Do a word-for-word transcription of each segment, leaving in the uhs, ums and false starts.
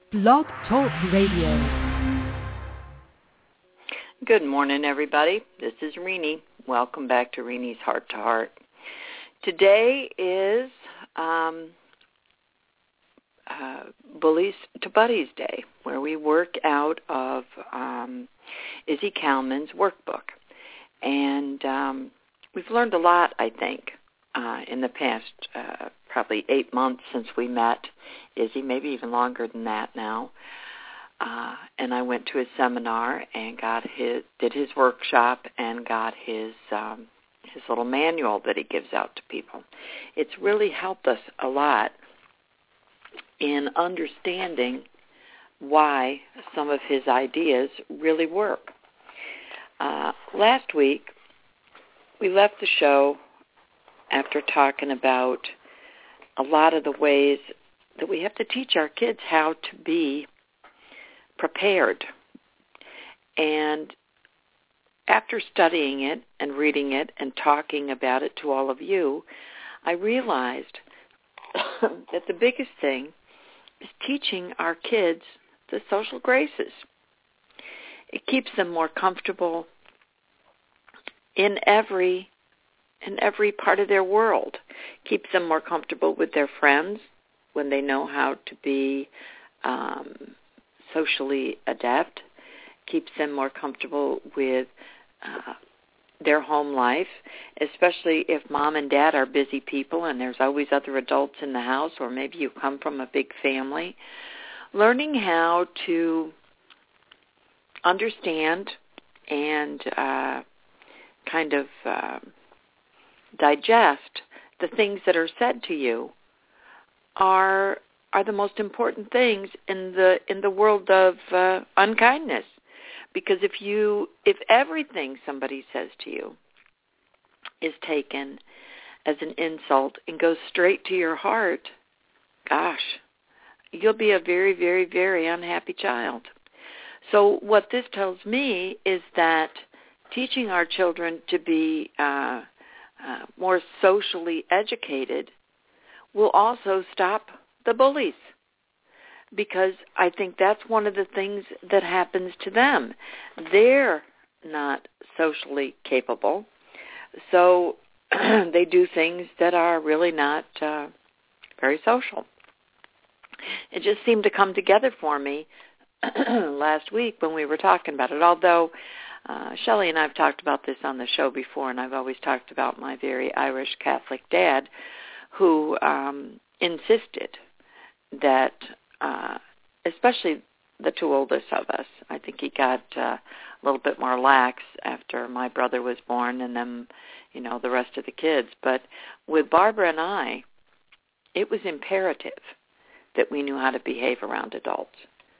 Blog Talk Radio. Good morning, everybody. This is Renee. Welcome back to Renee's Heart to Heart. Today is um, uh, Bullies to Buddies Day, where we work out of um, Izzy Kalman's workbook. And um, we've learned a lot, I think, uh, in the past uh, probably eight months since we met Izzy, maybe even longer than that now. Uh, and I went to his seminar and got his, did his workshop and got his um, his little manual that he gives out to people. It's really helped us a lot in understanding why some of his ideas really work. Uh, last week, we left the show after talking about a lot of the ways that we have to teach our kids how to be prepared. And after studying it and reading it and talking about it to all of you, I realized that the biggest thing is teaching our kids the social graces. It keeps them more comfortable in every in every part of their world. Keeps them more comfortable with their friends when they know how to be um, socially adept. Keeps them more comfortable with uh, their home life, especially if mom and dad are busy people and there's always other adults in the house, or maybe you come from a big family. Learning how to understand and uh, kind of uh, digest the things that are said to you are are the most important things in the in the world of uh, unkindness. Because if you if everything somebody says to you is taken as an insult and goes straight to your heart, gosh, you'll be a very, very, very unhappy child. So what this tells me is that teaching our children to be uh, uh, more socially educated will also stop the bullies, because I think that's one of the things that happens to them. They're not socially capable, so they do things that are really not uh, very social. It just seemed to come together for me last week when we were talking about it, although uh, Shelley and I have talked about this on the show before, and I've always talked about my very Irish Catholic dad who um, insisted that uh, especially the two oldest of us, I think he got uh, a little bit more lax after my brother was born and then, you know, the rest of the kids. But with Barbara and I, it was imperative that we knew how to behave around adults.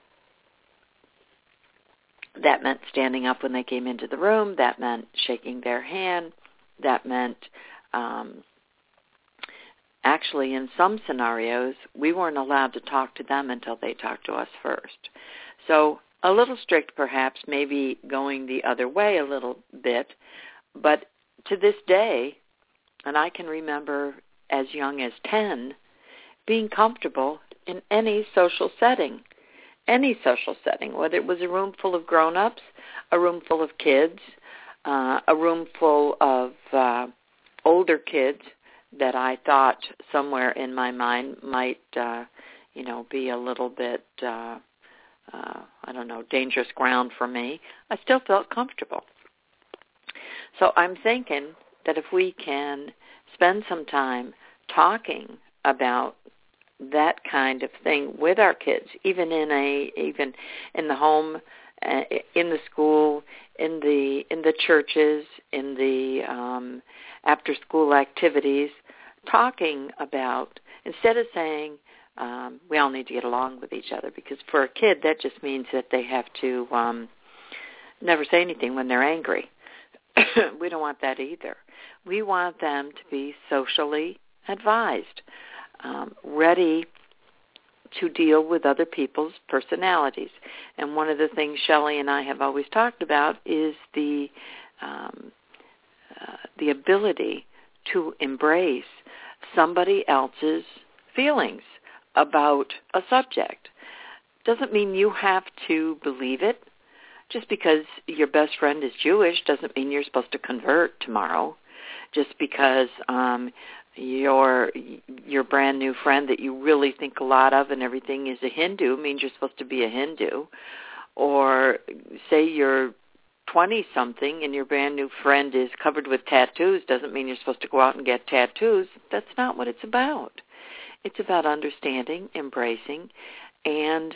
That meant standing up when they came into the room. That meant shaking their hand. That meant um, actually, in some scenarios, we weren't allowed to talk to them until they talked to us first. So a little strict, perhaps, maybe going the other way a little bit. But to this day, and I can remember as young as ten, being comfortable in any social setting, any social setting, whether it was a room full of grown-ups, a room full of kids, uh, a room full of uh, older kids, that I thought somewhere in my mind might, uh, you know, be a little bit, uh, uh, I don't know, dangerous ground for me, I still felt comfortable. So I'm thinking that if we can spend some time talking about that kind of thing with our kids, even in a, even in the home, uh, in the school, in the in the churches, in the um, after-school activities, talking about, instead of saying um, we all need to get along with each other, because for a kid that just means that they have to um, never say anything when they're angry. We don't want that either. We want them to be socially advised, um, ready to deal with other people's personalities. And one of the things Shelley and I have always talked about is the um, uh, the ability to embrace somebody else's feelings about a subject. doesn't mean you have to believe it. Just because your best friend is Jewish doesn't mean you're supposed to convert tomorrow. Just because um, your your brand new friend that you really think a lot of and everything is a Hindu means you're supposed to be a Hindu. Or say you're twenty-something and your brand new friend is covered with tattoos doesn't mean you're supposed to go out and get tattoos. That's not what it's about. It's about understanding, embracing, and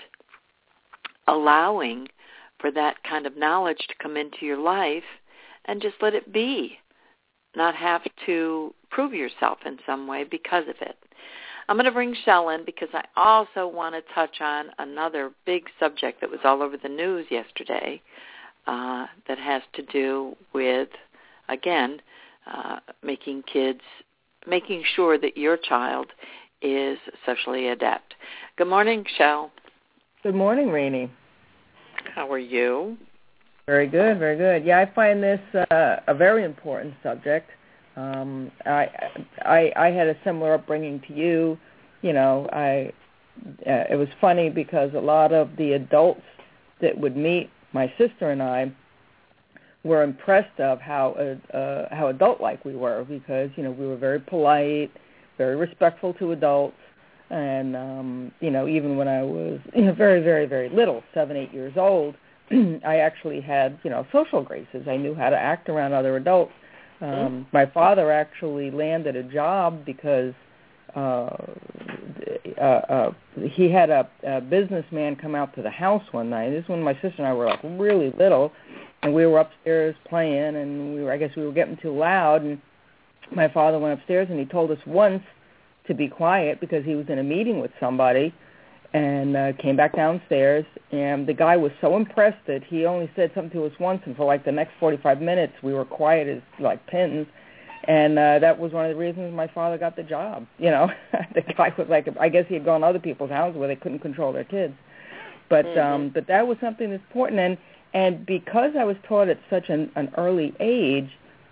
allowing for that kind of knowledge to come into your life and just let it be, not have to prove yourself in some way because of it. I'm going to bring Shell in because I also want to touch on another big subject that was all over the news yesterday uh, that has to do with, again, uh, making kids, making sure that your child is socially adept. Good morning, Shell. Good morning, Rainey. How are you? Very good, very good. Yeah, I find this uh, a very important subject. Um, I, I I had a similar upbringing to you. You know, I uh, it was funny because a lot of the adults that would meet my sister and I were impressed of how uh, uh, how adult-like we were because you know we were very polite, very respectful to adults, and um, you know even when I was you know very very very little, seven eight years old, I actually had you know social graces. I knew how to act around other adults. Um, my father actually landed a job because uh, uh, uh, he had a, a businessman come out to the house one night. This is when my sister and I were like really little, and we were upstairs playing, and we were, I guess we were getting too loud, and my father went upstairs and he told us once to be quiet because he was in a meeting with somebody, and uh, came back downstairs, and the guy was so impressed that he only said something to us once, and for like the next forty-five minutes we were quiet as like pins, and uh, that was one of the reasons my father got the job. You know, the guy was like, I guess he had gone to other people's houses where they couldn't control their kids, but mm-hmm. um, but that was something that's important, and and because I was taught at such an, an early age,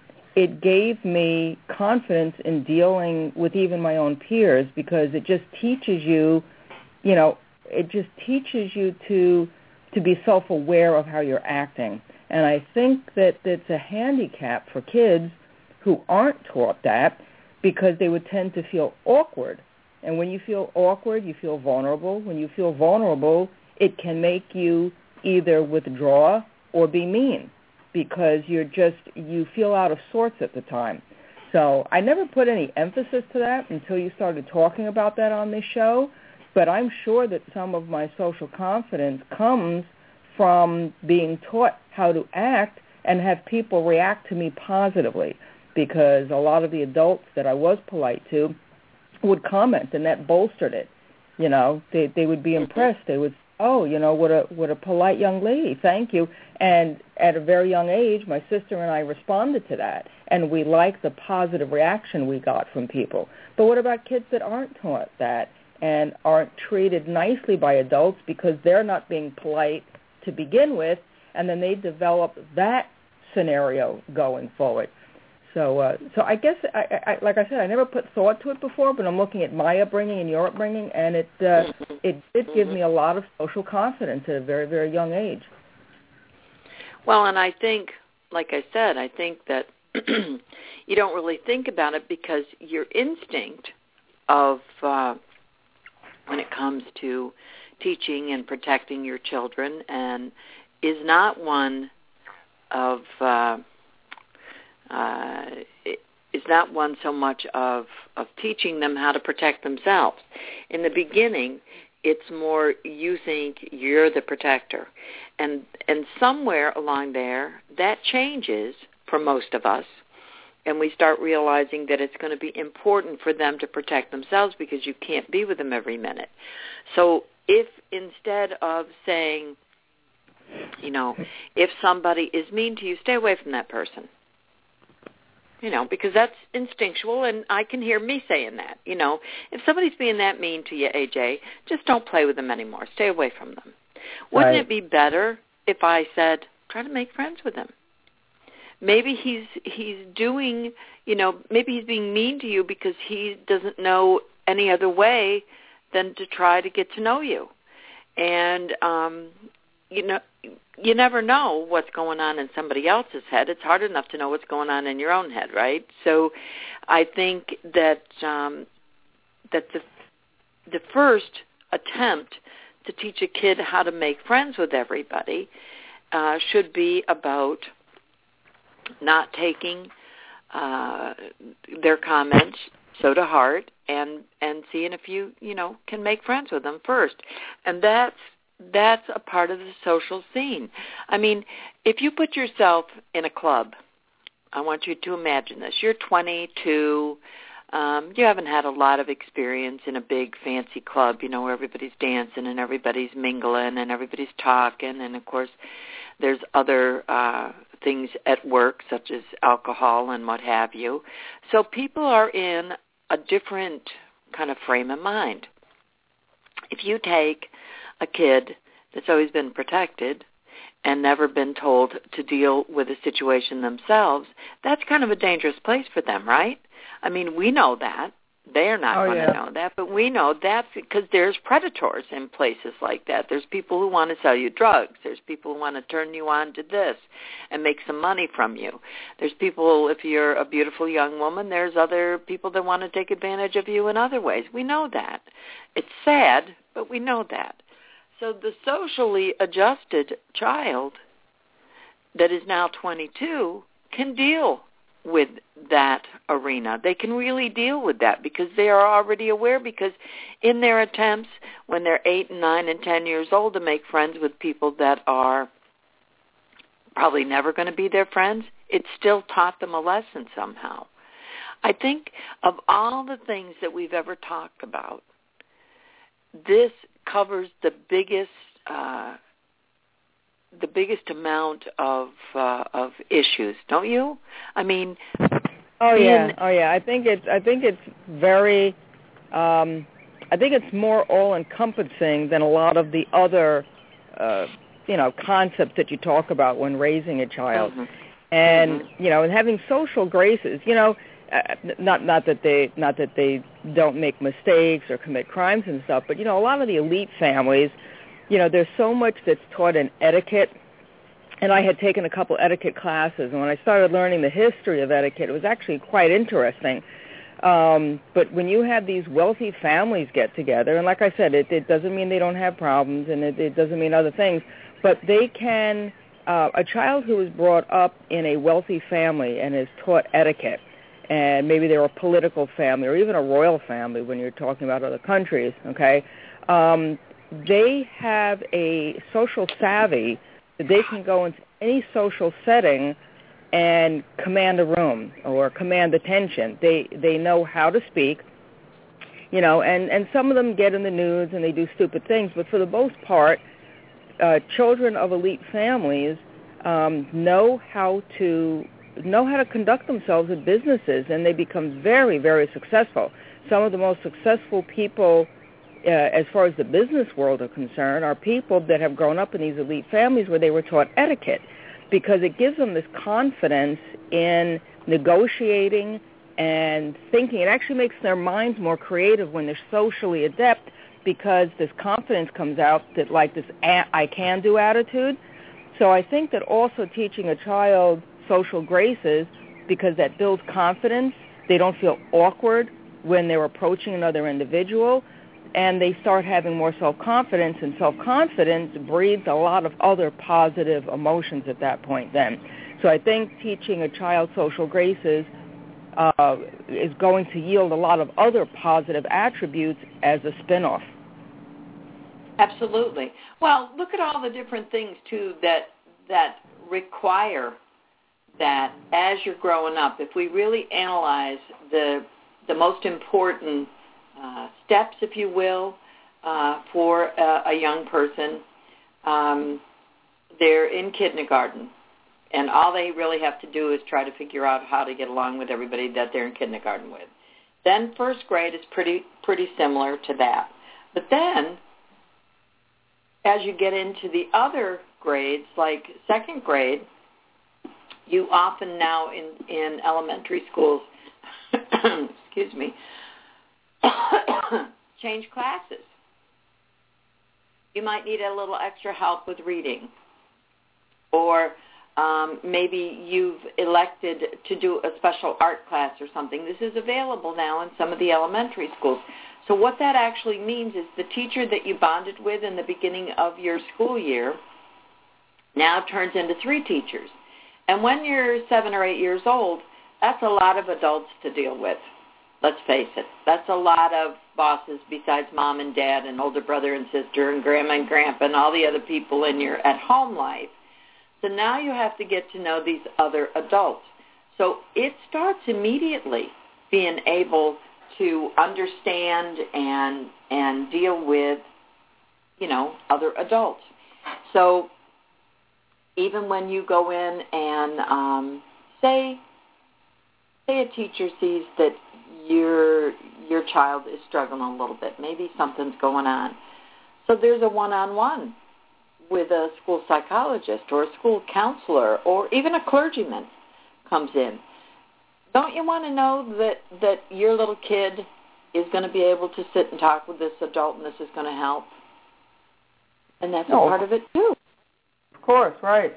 it gave me confidence in dealing with even my own peers because it just teaches you. You know, it just teaches you to to be self-aware of how you're acting. And I think that it's a handicap for kids who aren't taught that because they would tend to feel awkward. And when you feel awkward, you feel vulnerable. When you feel vulnerable, it can make you either withdraw or be mean because you're just, you feel out of sorts at the time. So I never put any emphasis to that until you started talking about that on this show. But I'm sure that some of my social confidence comes from being taught how to act and have people react to me positively because a lot of the adults that I was polite to would comment, and that bolstered it. You know, they they would be impressed. They would, oh, you know, what a what a polite young lady. Thank you. And at a very young age, my sister and I responded to that, and we liked the positive reaction we got from people. But what about kids that aren't taught that? And aren't treated nicely by adults because they're not being polite to begin with, and then they develop that scenario going forward. So, uh, so I guess, I, I, like I said, I never put thought to it before, but I'm looking at my upbringing and your upbringing, and it uh, it did give me a lot of social confidence at a very, very young age. Well, and I think, like I said, I think that you don't really think about it because your instinct of uh, when it comes to teaching and protecting your children and is not one of uh, uh, is not one so much of, of teaching them how to protect themselves. In the beginning, it's more you think you're the protector. And and somewhere along there, that changes for most of us. And we start realizing that it's going to be important for them to protect themselves because you can't be with them every minute. So if instead of saying, you know, if somebody is mean to you, stay away from that person. You know, because that's instinctual, and I can hear me saying that. You know, if somebody's being that mean to you, A J, just don't play with them anymore. Stay away from them. Wouldn't right. it be better if I said, try to make friends with them? Maybe he's he's doing, you know, maybe he's being mean to you because he doesn't know any other way than to try to get to know you. And, um, you know, you never know what's going on in somebody else's head. It's hard enough to know what's going on in your own head, right? So I think that um, that the the first attempt to teach a kid how to make friends with everybody uh, should be about not taking uh, their comments so to heart, and and seeing if you you know can make friends with them first, and that's that's a part of the social scene. I mean, if you put yourself in a club, I want you to imagine this: you're twenty-two. Um, you haven't had a lot of experience in a big fancy club, you know, where everybody's dancing and everybody's mingling and everybody's talking, and of course there's other uh, things at work such as alcohol and what have you. So people are in a different kind of frame of mind. If you take a kid that's always been protected and never been told to deal with a situation themselves, that's kind of a dangerous place for them, right? I mean, we know that. They're not oh, going yeah. to know that, but we know that's because there's predators in places like that. There's people who want to sell you drugs. There's people who want to turn you on to this and make some money from you. There's people, if you're a beautiful young woman, there's other people that want to take advantage of you in other ways. We know that. It's sad, but we know that. So the socially adjusted child that is now twenty-two can deal with that arena. They can really deal with that because they are already aware, because in their attempts when they're eight and nine and ten years old to make friends with people that are probably never going to be their friends, it still taught them a lesson somehow. I think of all the things that we've ever talked about, this covers the biggest uh, the biggest amount of uh, of issues, don't you? I mean, oh yeah, in, oh yeah. I think it's I think it's very, um, I think it's more all encompassing than a lot of the other, uh, you know, concepts that you talk about when raising a child, mm-hmm. and mm-hmm. you know, and having social graces. You know, uh, not not that they not that they don't make mistakes or commit crimes and stuff, but you know, a lot of the elite families, you know, there's so much that's taught in etiquette, and I had taken a couple etiquette classes, and when I started learning the history of etiquette, it was actually quite interesting. Um, but when you have these wealthy families get together, and like I said, it, it doesn't mean they don't have problems, and it, it doesn't mean other things, but they can, uh, a child who is brought up in a wealthy family and is taught etiquette, and maybe they're a political family or even a royal family when you're talking about other countries, okay, um, they have a social savvy that they can go into any social setting and command a room or command attention. They they know how to speak, you know, and, and some of them get in the news and they do stupid things, but for the most part, uh, children of elite families um, know how to know how to conduct themselves in businesses, and they become very, very successful. Some of the most successful people Uh, as far as the business world are concerned, are people that have grown up in these elite families where they were taught etiquette, because it gives them this confidence in negotiating and thinking. It actually makes their minds more creative when they're socially adept, because this confidence comes out, that like this I can do attitude. So I think that also teaching a child social graces, because that builds confidence. They don't feel awkward when they're approaching another individual, and they start having more self-confidence, and self-confidence breeds a lot of other positive emotions at that point then. So I think teaching a child social graces uh, is going to yield a lot of other positive attributes as a spin-off. Absolutely. Well, look at all the different things, too, that that require that as you're growing up. If we really analyze the the most important Uh, steps, if you will, uh, for a, a young person. Um, they're in kindergarten, and all they really have to do is try to figure out how to get along with everybody that they're in kindergarten with. Then first grade is pretty pretty similar to that. But then, as you get into the other grades, like second grade, you often now in, in elementary schools, excuse me, change classes. you might need a little extra help with reading. Or um, maybe you've elected to do a special art class or something. This is available now in some of the elementary schools. So what that actually means is the teacher that you bonded with in the beginning of your school year now turns into three teachers. And when you're seven or eight years old, that's a lot of adults to deal with. Let's face it. That's a lot of bosses besides mom and dad and older brother and sister and grandma and grandpa and all the other people in your at-home life. So now you have to get to know these other adults. So it starts immediately being able to understand and and deal with, you know, other adults. So even when you go in and um, say, say a teacher sees that your your child is struggling a little bit, maybe something's going on. So there's a one-on-one with a school psychologist or a school counselor or even a clergyman comes in. Don't you want to know that, that your little kid is going to be able to sit and talk with this adult and this is going to help? And that's no. a part of it, too. Of course, right.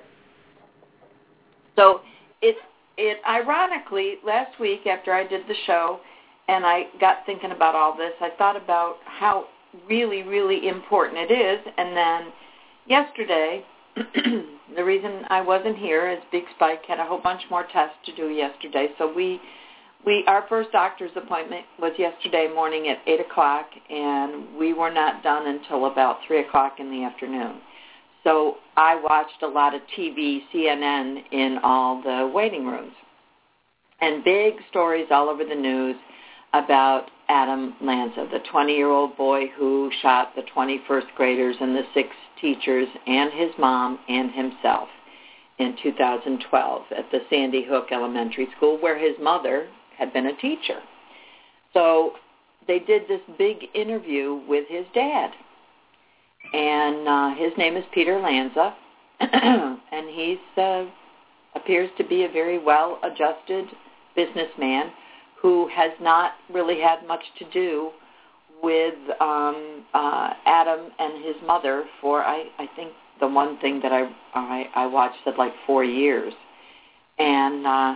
So it, it ironically, last week after I did the show and I got thinking about all this, I thought about how really, really important it is. And then yesterday, the reason I wasn't here is Big Spike had a whole bunch more tests to do yesterday. So we, we our first doctor's appointment was yesterday morning at eight o'clock, and we were not done until about three o'clock in the afternoon. So I watched a lot of T V, C N N in all the waiting rooms, and big stories all over the news about Adam Lanza, the twenty-year-old boy who shot the twenty first graders and the six teachers and his mom and himself in two thousand twelve at the Sandy Hook Elementary School, where his mother had been a teacher. So they did this big interview with his dad, and uh, his name is Peter Lanza, and he uh, appears to be a very well-adjusted businessman who has not really had much to do with um, uh, Adam and his mother for, I, I think, the one thing that I, I, I watched said like four years. And uh,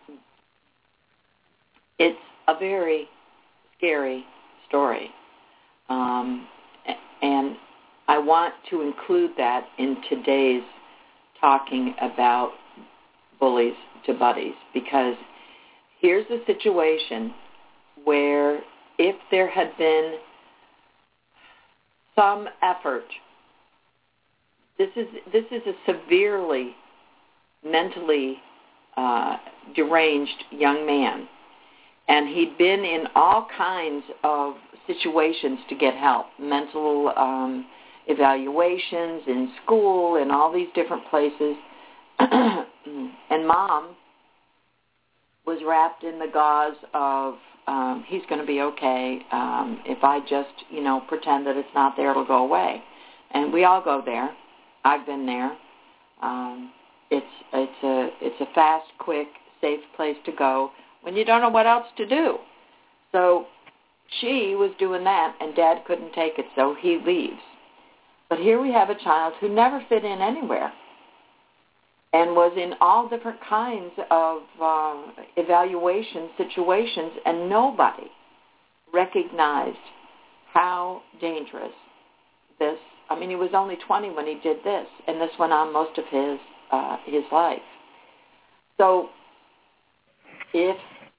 it's a very scary story. Um, and I want to include that in today's talking about bullies to buddies, because here's a situation where if there had been some effort, this is this is a severely mentally uh, deranged young man, and he'd been in all kinds of situations to get help, mental um, evaluations in school and all these different places, and mom was wrapped in the gauze of um, he's going to be okay. Um, if I just, you know, pretend that it's not there, it'll go away. And we all go there. I've been there. Um, it's it's a it's a fast, quick, safe place to go when you don't know what else to do. So she was doing that, and Dad couldn't take it, so he leaves. But here we have a child who never fit in anywhere, and was in all different kinds of uh, evaluation situations, and nobody recognized how dangerous this, I mean, he was only twenty when he did this, and this went on most of his uh, his life. So if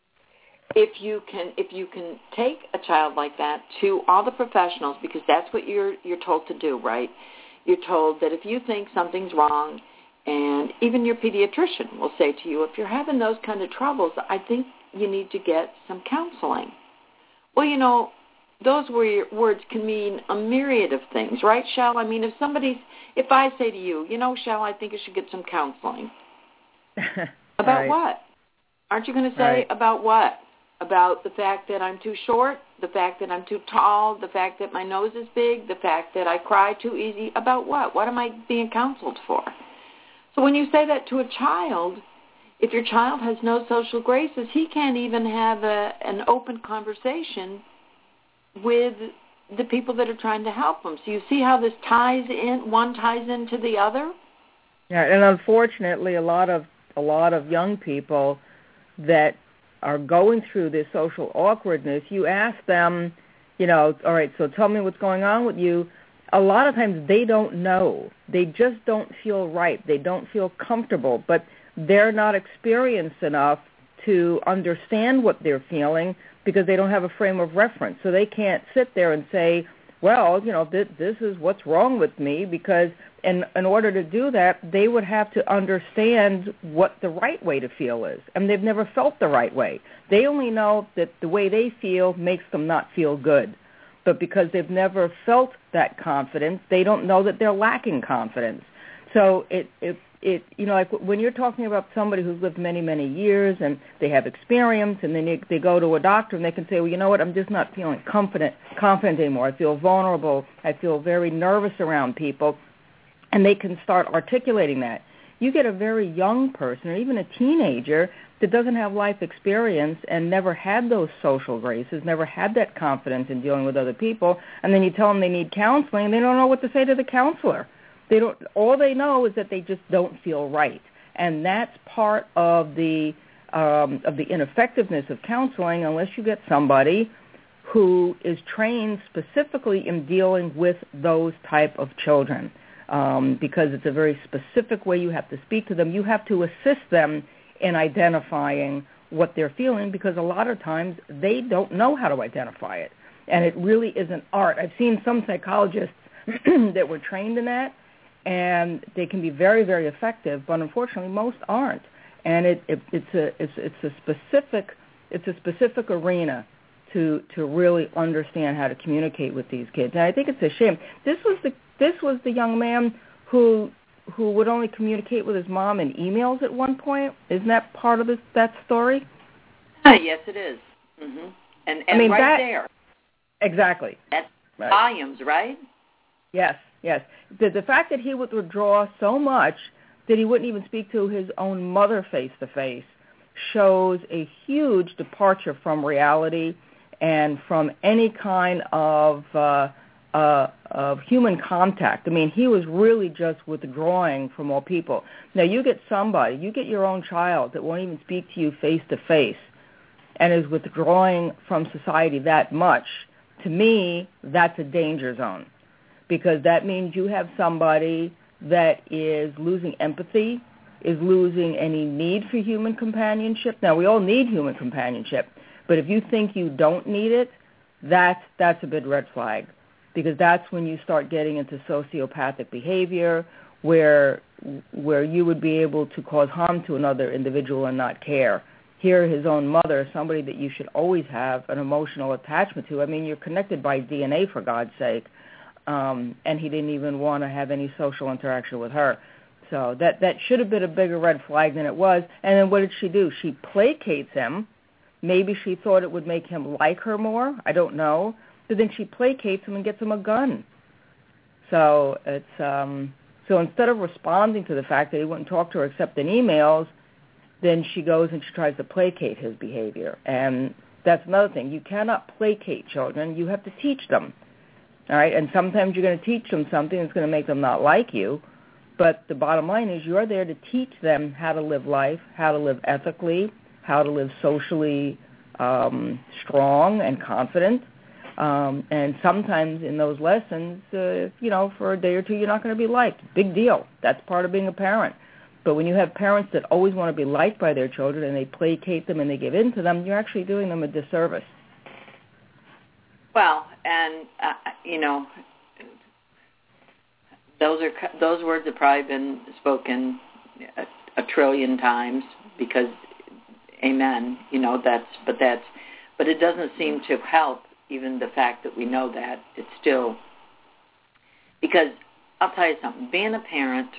if you can if you can take a child like that to all the professionals, because that's what you're you're told to do, right? You're told that if you think something's wrong, and even your pediatrician will say to you, if you're having those kind of troubles, I think you need to get some counseling. Well, you know, those words can mean a myriad of things, right, Shell? I mean, if somebody's, if I say to you, you know, Shell, I think you should get some counseling. About right. what? Aren't you going to say right. about what? About the fact that I'm too short, the fact that I'm too tall, the fact that my nose is big, the fact that I cry too easy? About what? What am I being counseled for? So when you say that to a child, if your child has no social graces, he can't even have a, an open conversation with the people that are trying to help them. So you see how this ties in, one ties into the other? Yeah, and unfortunately, a lot of a lot of young people that are going through this social awkwardness, you ask them, you know, all right, so tell me what's going on with you. A lot of times they don't know. They just don't feel right. They don't feel comfortable, but they're not experienced enough to understand what they're feeling because they don't have a frame of reference. So they can't sit there and say, well, you know, th- this is what's wrong with me, because in, in order to do that, they would have to understand what the right way to feel is. And they've never felt the right way. They only know that the way they feel makes them not feel good. But because they've never felt that confidence, they don't know that they're lacking confidence. So it, it, it you know, like when you're talking about somebody who's lived many, many years and they have experience, and then they, they go to a doctor and they can say, well, you know what, I'm just not feeling confident, confident anymore. I feel vulnerable. I feel very nervous around people. And they can start articulating that. You get a very young person or even a teenager that doesn't have life experience and never had those social graces, never had that confidence in dealing with other people, and then you tell them they need counseling, and they don't know what to say to the counselor. They don't. All they know is that they just don't feel right, and that's part of the um, of the ineffectiveness of counseling unless you get somebody who is trained specifically in dealing with those type of children. Um, because it's a very specific way you have to speak to them. You have to assist them in identifying what they're feeling, because a lot of times they don't know how to identify it. And it really is an art. I've seen some psychologists that were trained in that, and they can be very, very effective, but unfortunately most aren't. And it, it, it's a it's, it's a specific it's a specific arena to to really understand how to communicate with these kids. And I think it's a shame. This was the This was the young man who who would only communicate with his mom in emails at one point. Isn't that part of this, that story? Uh, yes, it is. Mm-hmm. And, and I mean, right that, there. Exactly. That's right. Volumes, right? Yes, yes. The, the fact that he would withdraw so much that he wouldn't even speak to his own mother face-to-face shows a huge departure from reality and from any kind of... Uh, Uh, of human contact. I mean, he was really just withdrawing from all people. Now, you get somebody, you get your own child that won't even speak to you face-to-face and is withdrawing from society that much. To me, that's a danger zone, because that means you have somebody that is losing empathy, is losing any need for human companionship. Now, we all need human companionship, but if you think you don't need it, that's, that's a big red flag. Because that's when you start getting into sociopathic behavior, where where you would be able to cause harm to another individual and not care. Here, his own mother, somebody that you should always have an emotional attachment to. I mean, you're connected by D N A, for God's sake, um, and he didn't even want to have any social interaction with her. So that, that should have been a bigger red flag than it was. And then what did she do? She placates him. Maybe she thought it would make him like her more. I don't know. But then she placates him and gets him a gun. So it's um, so instead of responding to the fact that he wouldn't talk to her except in emails, then she goes and she tries to placate his behavior. And that's another thing. You cannot placate children. You have to teach them. All right? And sometimes you're going to teach them something that's going to make them not like you. But the bottom line is you're there to teach them how to live life, how to live ethically, how to live socially um, strong and confident. Um, and sometimes in those lessons, uh, you know, for a day or two, you're not going to be liked. Big deal. That's part of being a parent. But when you have parents that always want to be liked by their children and they placate them and they give in to them, you're actually doing them a disservice. Well, and, uh, you know, those are those words have probably been spoken a, a trillion times because, amen, you know, that's, but that's, but it doesn't seem to help. Even the fact that we know that, it's still, because I'll tell you something, being a parent,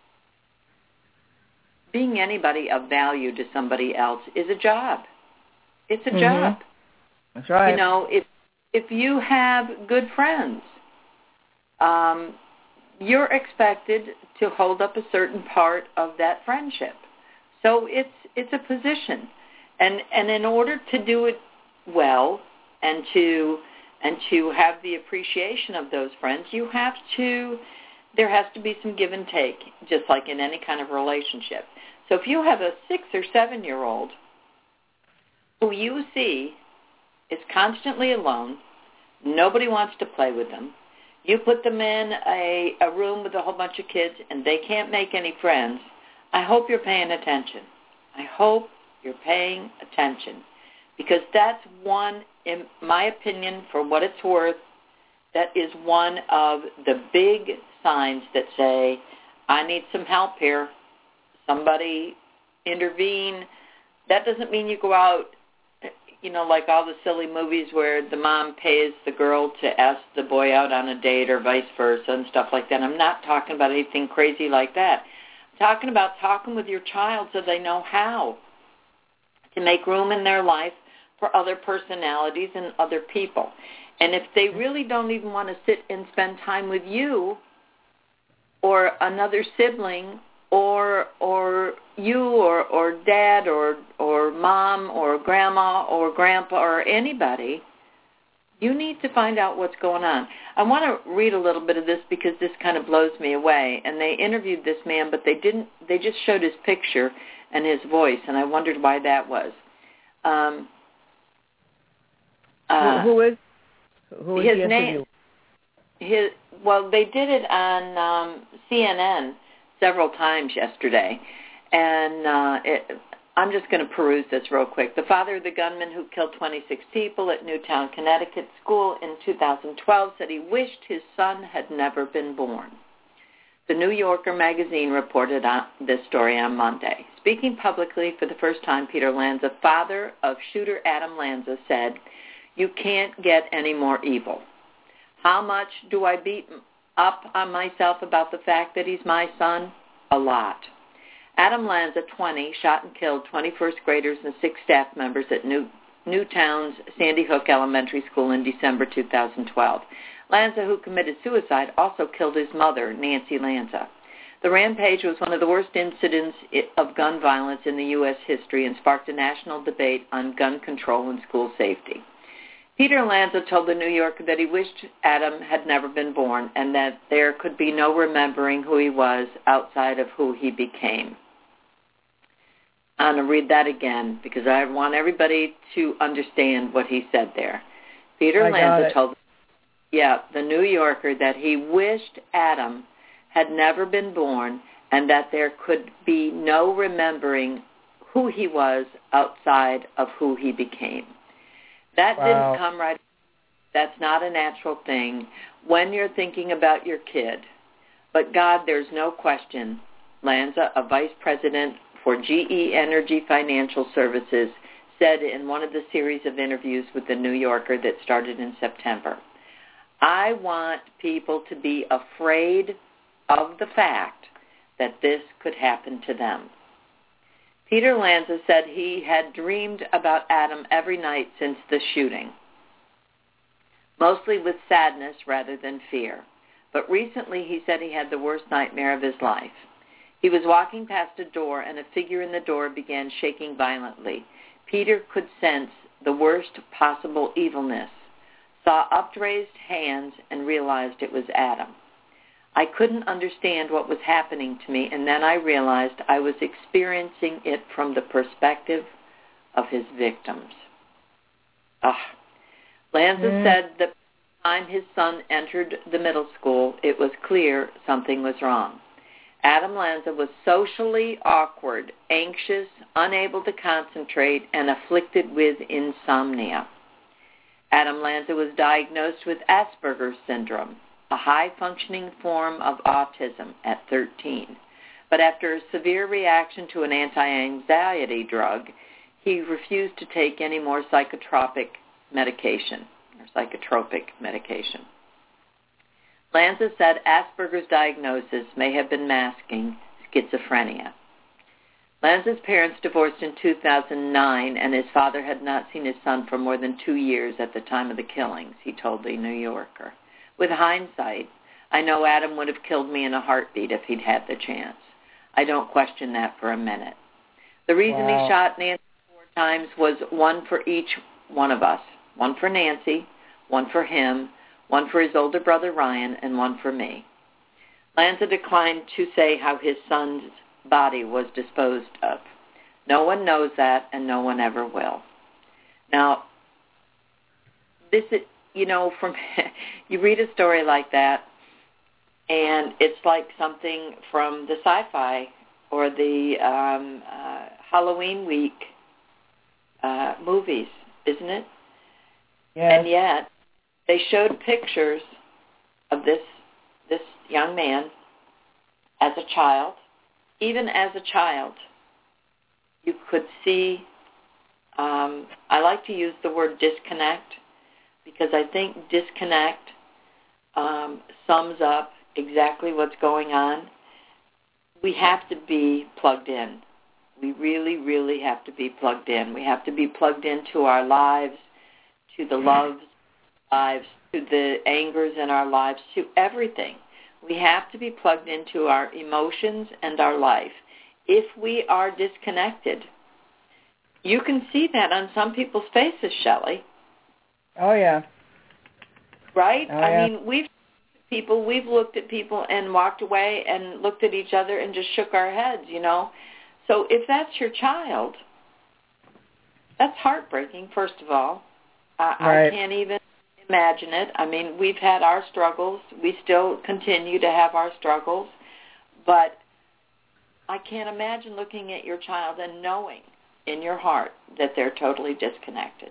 being anybody of value to somebody else is a job. It's a mm-hmm. job. That's right. You know, if if you have good friends, um, you're expected to hold up a certain part of that friendship. So it's it's a position. And and in order to do it well, and to and to have the appreciation of those friends, you have to, there has to be some give and take, just like in any kind of relationship. So if you have a six or seven-year-old who you see is constantly alone, nobody wants to play with them, you put them in a, a room with a whole bunch of kids and they can't make any friends, I hope you're paying attention. I hope you're paying attention, because that's one, in my opinion, for what it's worth, that is one of the big signs that say, I need some help here. Somebody intervene. That doesn't mean you go out, you know, like all the silly movies where the mom pays the girl to ask the boy out on a date or vice versa and stuff like that. I'm not talking about anything crazy like that. I'm talking about talking with your child so they know how to make room in their life for other personalities and other people. And if they really don't even want to sit and spend time with you or another sibling or or you or, or dad or, or mom or grandma or grandpa or anybody, you need to find out what's going on. I want to read a little bit of this because this kind of blows me away. And they interviewed this man, but they didn't. They just showed his picture and his voice, and I wondered why that was. Um, uh, who, who is who is his the name? His well, they did it on um, C N N several times yesterday, and uh, it, I'm just going to peruse this real quick. The father of the gunman who killed twenty-six people at Newtown, Connecticut school in two thousand twelve said he wished his son had never been born. The New Yorker magazine reported on this story on Monday. Speaking publicly for the first time, Peter Lanza, father of shooter Adam Lanza, said, "You can't get any more evil. How much do I beat up on myself about the fact that he's my son? A lot." Adam Lanza, twenty, shot and killed twenty first graders and six staff members at New, Newtown's Sandy Hook Elementary School in December two thousand twelve. Lanza, who committed suicide, also killed his mother, Nancy Lanza. The rampage was one of the worst incidents of gun violence in the U S history and sparked a national debate on gun control and school safety. Peter Lanza told the New Yorker that he wished Adam had never been born and that there could be no remembering who he was outside of who he became. I'm going to read that again because I want everybody to understand what he said there. Peter I Lanza told yeah, the New Yorker that he wished Adam had never been born and that there could be no remembering who he was outside of who he became. That wow. didn't come right. That's not a natural thing when you're thinking about your kid. But God, there's no question, Lanza, a vice president for G E Energy Financial Services, said in one of the series of interviews with the New Yorker that started in September, I want people to be afraid of the fact that this could happen to them. Peter Lanza said he had dreamed about Adam every night since the shooting, mostly with sadness rather than fear. But recently he said he had the worst nightmare of his life. He was walking past a door and a figure in the door began shaking violently. Peter could sense the worst possible evilness, saw upraised hands, and realized it was Adam. I couldn't understand what was happening to me, and then I realized I was experiencing it from the perspective of his victims. Ah. Lanza mm. said that by the time his son entered the middle school, it was clear something was wrong. Adam Lanza was socially awkward, anxious, unable to concentrate, and afflicted with insomnia. Adam Lanza was diagnosed with Asperger's syndrome, a high-functioning form of autism, at thirteen. But after a severe reaction to an anti-anxiety drug, he refused to take any more psychotropic medication, or psychotropic medication. Lanza said Asperger's diagnosis may have been masking schizophrenia. Lanza's parents divorced in two thousand nine, and his father had not seen his son for more than two years at the time of the killings, he told the New Yorker. With hindsight, I know Adam would have killed me in a heartbeat if he'd had the chance. I don't question that for a minute. The reason wow. he shot Nancy four times was one for each one of us. One for Nancy, one for him, one for his older brother Ryan, and one for me. Lanza declined to say how his son's body was disposed of. No one knows that, and no one ever will. Now, this is, you know, from you read a story like that, and it's like something from the sci-fi or the um, uh, Halloween week uh, movies, isn't it? Yes. And yet, they showed pictures of this this young man as a child. Even as a child, you could see, um, I like to use the word disconnect, because I think disconnect um, sums up exactly what's going on. We have to be plugged in. We really, really have to be plugged in. We have to be plugged into our lives, to the loves lives, to the angers in our lives, to everything. We have to be plugged into our emotions and our life. If we are disconnected, you can see that on some people's faces, Shelley. Oh, yeah. Right? Oh, I yeah. mean, we've people, we've looked at people and walked away and looked at each other and just shook our heads, you know. So if that's your child, that's heartbreaking, first of all. I, right. I can't even imagine it. I mean, we've had our struggles. We still continue to have our struggles. But I can't imagine looking at your child and knowing in your heart that they're totally disconnected.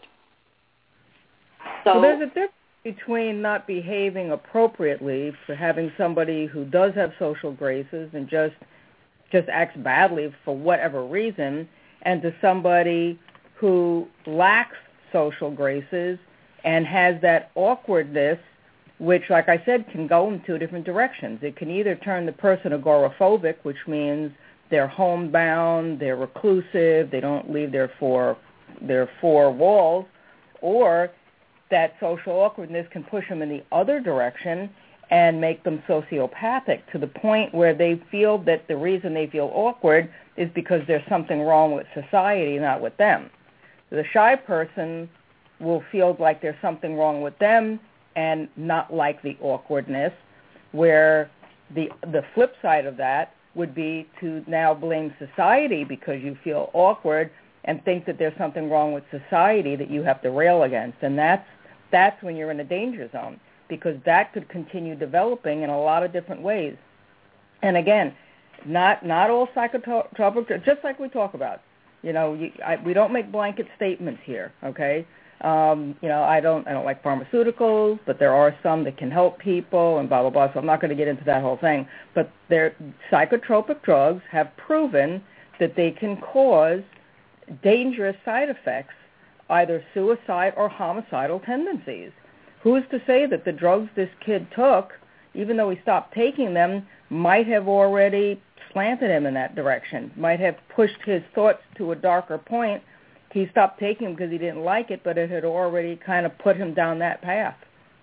So well, there's a difference between not behaving appropriately for having somebody who does have social graces and just just acts badly for whatever reason, and to somebody who lacks social graces and has that awkwardness, which, like I said, can go in two different directions. It can either turn the person agoraphobic, which means they're homebound, they're reclusive, they don't leave their four, their four walls, or that social awkwardness can push them in the other direction and make them sociopathic to the point where they feel that the reason they feel awkward is because there's something wrong with society, not with them. The shy person will feel like there's something wrong with them and not like the awkwardness, where the the flip side of that would be to now blame society because you feel awkward and think that there's something wrong with society that you have to rail against. And that's that's when you're in a danger zone, because that could continue developing in a lot of different ways. And again, not not all psychotropic, just like we talk about. You know, you, I, we don't make blanket statements here, okay? Um, you know, I don't I don't like pharmaceuticals, but there are some that can help people and blah, blah, blah, so I'm not going to get into that whole thing. But their psychotropic drugs have proven that they can cause dangerous side effects, either suicide or homicidal tendencies. Who's to say that the drugs this kid took, even though he stopped taking them, might have already slanted him in that direction, might have pushed his thoughts to a darker point. He stopped taking them because he didn't like it, but it had already kind of put him down that path.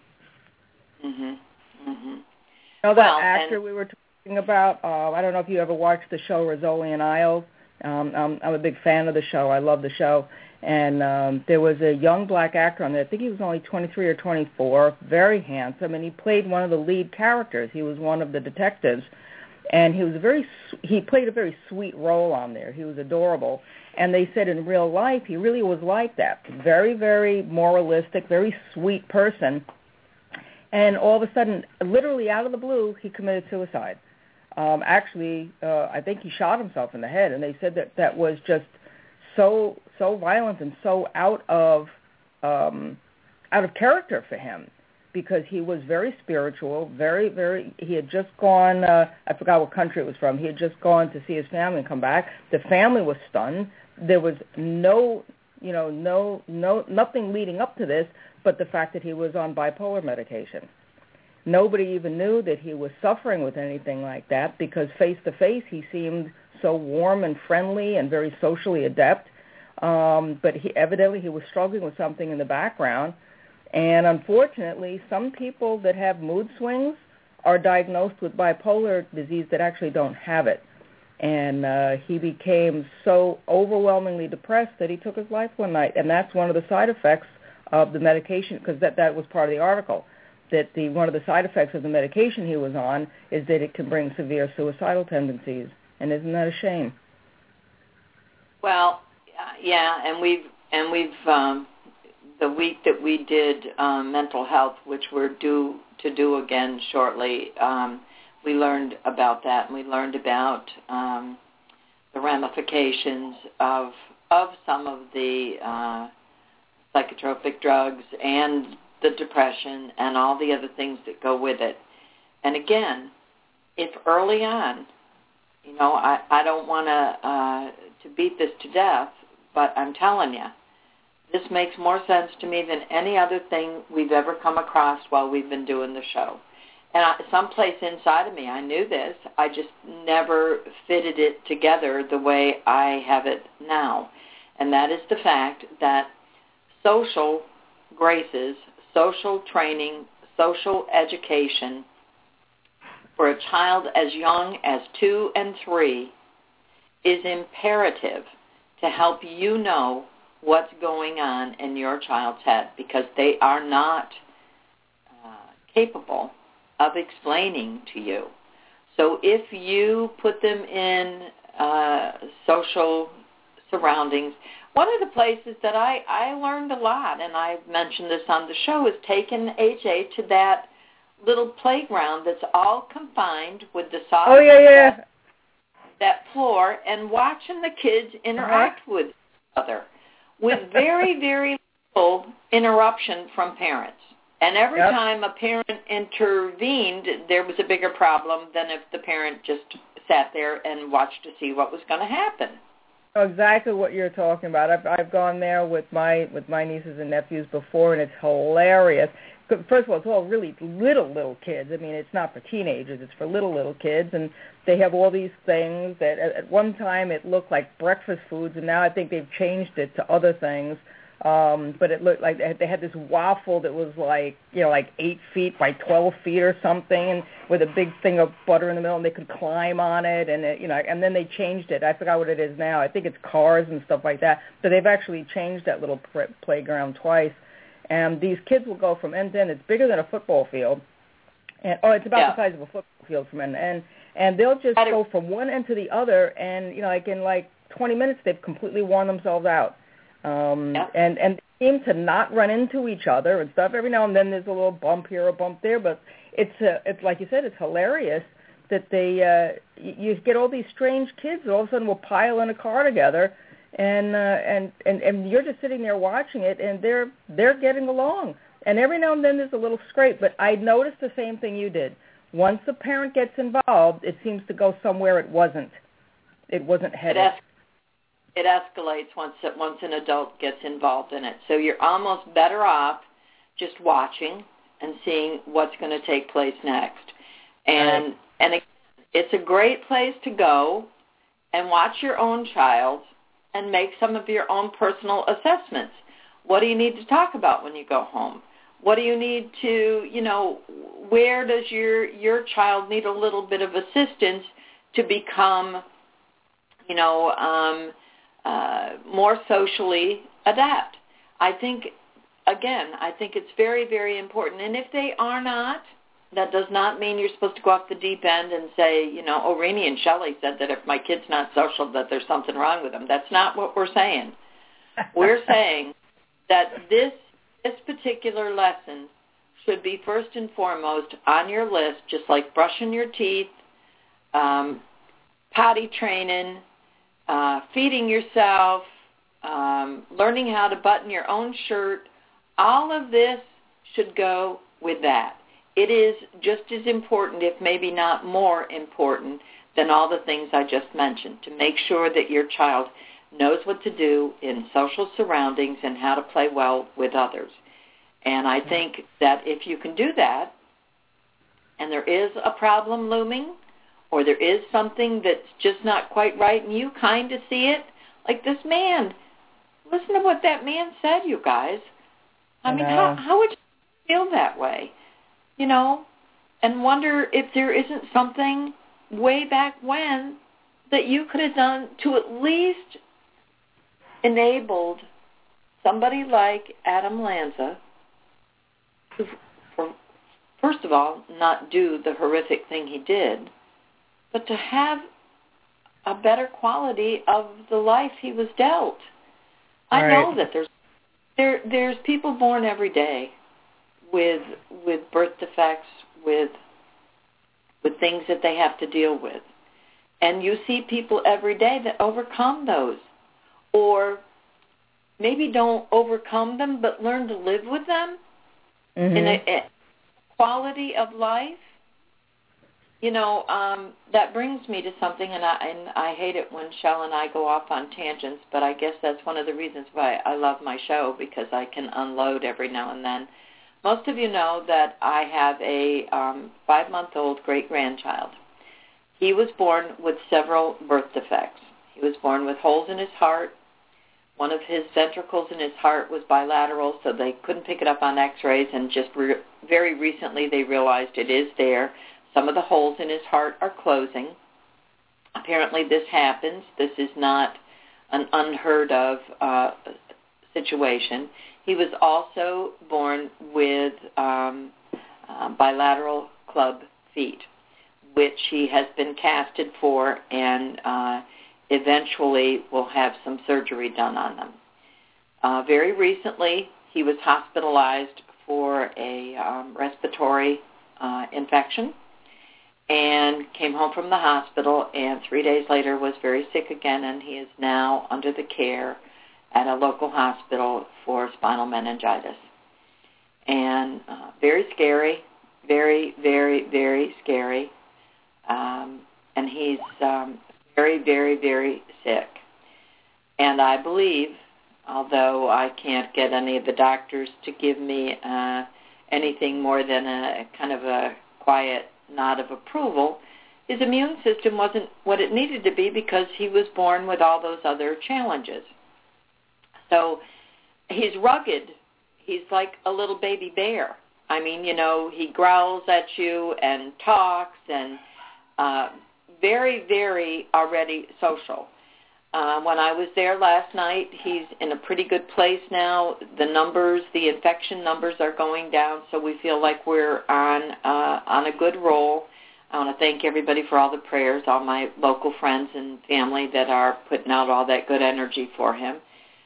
Mhm. Mhm. Now, that well, actor and- we were talking about, uh, I don't know if you ever watched the show Rizzoli and Isles. Um, I'm, I'm a big fan of the show. I love the show. And um, there was a young black actor on there. I think he was only twenty-three or twenty-four, very handsome, and he played one of the lead characters. He was one of the detectives, and he was a very he played a very sweet role on there. He was adorable. And they said in real life he really was like that, very, very moralistic, very sweet person. And all of a sudden, literally out of the blue, he committed suicide. Um, actually, uh, I think he shot himself in the head, and they said that that was just so so violent and so out of um, out of character for him, because he was very spiritual, very, very, he had just gone, uh, I forgot what country it was from, he had just gone to see his family and come back. The family was stunned. There was no, you know, no, no, nothing leading up to this but the fact that he was on bipolar medication. Nobody even knew that he was suffering with anything like that, because face-to-face he seemed so warm and friendly and very socially adept, um, but he, evidently he was struggling with something in the background. And unfortunately, some people that have mood swings are diagnosed with bipolar disease that actually don't have it. And uh, he became so overwhelmingly depressed that he took his life one night. And that's one of the side effects of the medication, because that, that was part of the article, that the one of the side effects of the medication he was on is that it can bring severe suicidal tendencies. And isn't that a shame? Well, uh, yeah, and we've and we've um, the week that we did um, mental health, which we're due to do again shortly. Um, we learned about that, and we learned about um, the ramifications of of some of the uh, psychotropic drugs and the depression and all the other things that go with it. And again, if early on, you know, I, I don't want to uh, to beat this to death, but I'm telling you, this makes more sense to me than any other thing we've ever come across while we've been doing the show. And I, someplace inside of me, I knew this. I just never fitted it together the way I have it now. And that is the fact that social graces, social training, social education for a child as young as two and three is imperative to help you know what's going on in your child's head, because they are not uh, capable of explaining to you. So if you put them in uh, social surroundings, one of the places that I, I learned a lot, and I've mentioned this on the show, is taking A J to that little playground that's all confined with the soft oh, yeah, yeah. that floor, and watching the kids interact uh-huh. with each other with very, very little interruption from parents. And every yep. time a parent intervened, there was a bigger problem than if the parent just sat there and watched to see what was going to happen. Exactly what you're talking about. I've I've gone there with my with my nieces and nephews before, and it's hilarious. First of all, it's all really little, little kids. I mean, it's not for teenagers. It's for little, little kids. And they have all these things that at one time it looked like breakfast foods, and now I think they've changed it to other things. Um, but it looked like they had this waffle that was like, you know, like eight feet by twelve feet or something, and with a big thing of butter in the middle, and they could climb on it, and it, you know, and then they changed it. I forgot what it is now. I think it's cars and stuff like that. So they've actually changed that little pr- playground twice. And these kids will go from end to end. It's bigger than a football field. And oh, it's about yeah. the size of a football field from end to end. And they'll just go from one end to the other, and, you know, like in like twenty minutes, they've completely worn themselves out. Um, yeah. And and they seem to not run into each other and stuff. Every now and then there's a little bump here, a bump there, but it's uh, it's like you said, it's hilarious that they uh, you get all these strange kids that all of a sudden will pile in a car together. And, uh, and and and you're just sitting there watching it, and they're they're getting along. And every now and then there's a little scrape. But I noticed the same thing you did. Once the parent gets involved, it seems to go somewhere it wasn't. It wasn't headed. It, es- it escalates once it, once an adult gets involved in it. So you're almost better off just watching and seeing what's going to take place next. And right. and again, it's a great place to go and watch your own child and make some of your own personal assessments. What do you need to talk about when you go home? What do you need to, you know, where does your your child need a little bit of assistance to become, you know, um, uh, more socially adept? I think, again, I think it's very, very important. And if they are not, that does not mean you're supposed to go off the deep end and say, you know, oh, Rainey and Shelley said that if my kid's not social, that there's something wrong with them. That's not what we're saying. We're saying that this this particular lesson should be first and foremost on your list, just like brushing your teeth, um, potty training, uh, feeding yourself, um, learning how to button your own shirt. All of this should go with that. It is just as important, if maybe not more important, than all the things I just mentioned, to make sure that your child knows what to do in social surroundings and how to play well with others. And I think that if you can do that, and there is a problem looming, or there is something that's just not quite right, and you kind of see it, like this man, listen to what that man said, you guys. I mean, how, how would you feel that way? You know, and wonder if there isn't something way back when that you could have done to at least enabled somebody like Adam Lanza, who, for, first of all, not do the horrific thing he did, but to have a better quality of the life he was dealt. I right. know that there's there there's people born every day with with birth defects, with with things that they have to deal with. And you see people every day that overcome those, or maybe don't overcome them, but learn to live with them mm-hmm. in a, a quality of life. You know, um, that brings me to something, and I, and I hate it when Shell and I go off on tangents, but I guess that's one of the reasons why I love my show, because I can unload every now and then. Most of you know that I have a um, five-month-old great-grandchild. He was born with several birth defects. He was born with holes in his heart. One of his ventricles in his heart was bilateral, so they couldn't pick it up on x-rays, and just re- very recently they realized it is there. Some of the holes in his heart are closing. Apparently this happens. This is not an unheard of uh, situation. He was also born with um, uh, bilateral club feet, which he has been casted for, and uh, eventually will have some surgery done on them. Uh, very recently, he was hospitalized for a um, respiratory uh, infection, and came home from the hospital, and three days later was very sick again, and he is now under the care at a local hospital for spinal meningitis. And uh, very scary, very, very, very scary. Um, and he's um, very, very, very sick. And I believe, although I can't get any of the doctors to give me uh, anything more than a kind of a quiet nod of approval, his immune system wasn't what it needed to be, because he was born with all those other challenges. So he's rugged. He's like a little baby bear. I mean, you know, he growls at you and talks, and uh, very, very already social. Uh, when I was there last night, he's in a pretty good place now. The numbers, the infection numbers are going down, so we feel like we're on uh, on a good roll. I want to thank everybody for all the prayers, all my local friends and family that are putting out all that good energy for him.